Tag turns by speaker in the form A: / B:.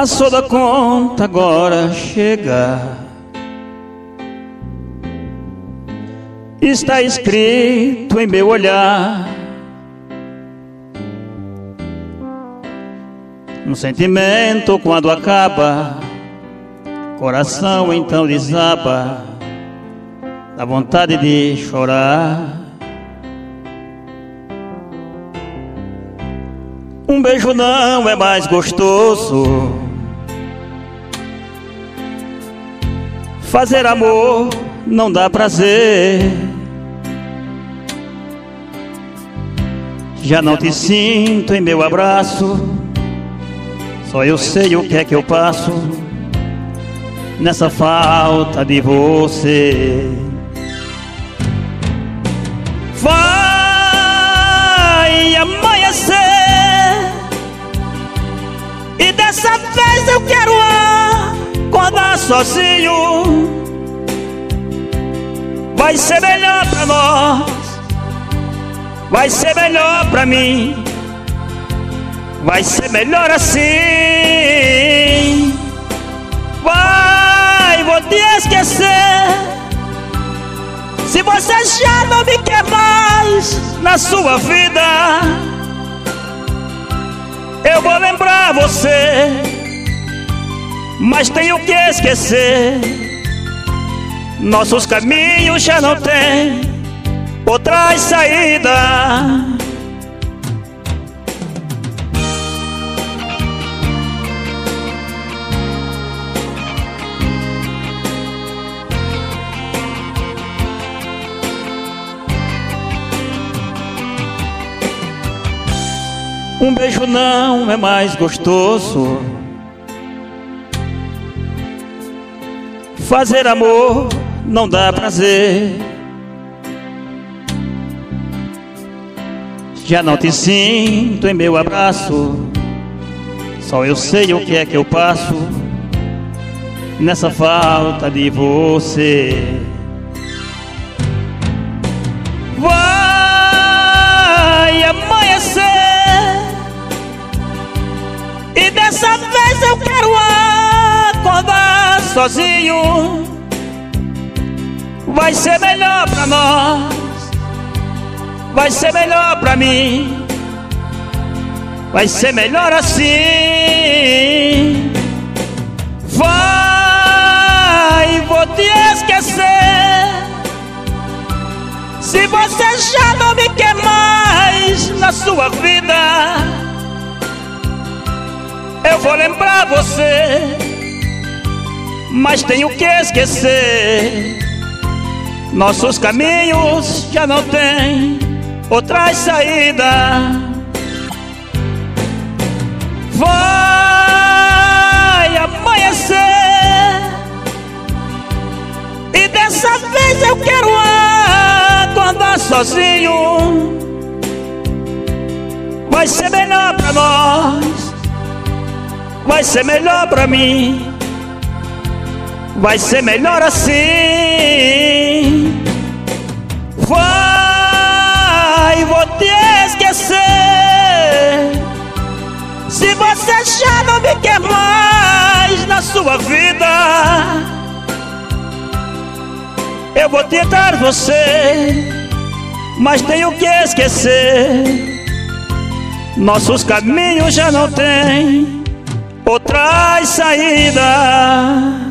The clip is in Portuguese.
A: Passou da conta, agora chega. Está escrito em meu olhar um sentimento quando acaba, coração então desaba, dá vontade de chorar. Um beijo não é mais gostoso, fazer amor não dá prazer. Já não te sinto em meu abraço, só eu sei o que é que eu passo nessa falta de você. Vai amanhecer e dessa vez eu quero acordar sozinho. Vai ser melhor pra nós, vai ser melhor pra mim, vai ser melhor assim. Vai, vou te esquecer. Se você já não me quer mais na sua vida, eu vou lembrar você, mas tenho que esquecer. Nossos caminhos já não têm outra saída. Um beijo não é mais gostoso, fazer amor não dá prazer. Já não te sinto em meu abraço, só eu sei o que é que eu passo nessa falta de você. Vai amanhecer e dessa vez eu quero acordar sozinho. Vai ser melhor pra nós, vai ser melhor pra mim, vai ser melhor assim. Vai, vou te esquecer. Se você já não me quer mais na sua vida, eu vou lembrar você, mas tenho que esquecer. Nossos caminhos já não têm outra saída. Vai amanhecer e dessa vez eu quero acordar sozinho. Vai ser melhor pra nós, vai ser melhor pra mim, vai ser melhor assim. Vai, vou te esquecer. Se você já não me quer mais na sua vida, eu vou tentar você, mas tenho que esquecer. Nossos caminhos já não têm outra saída.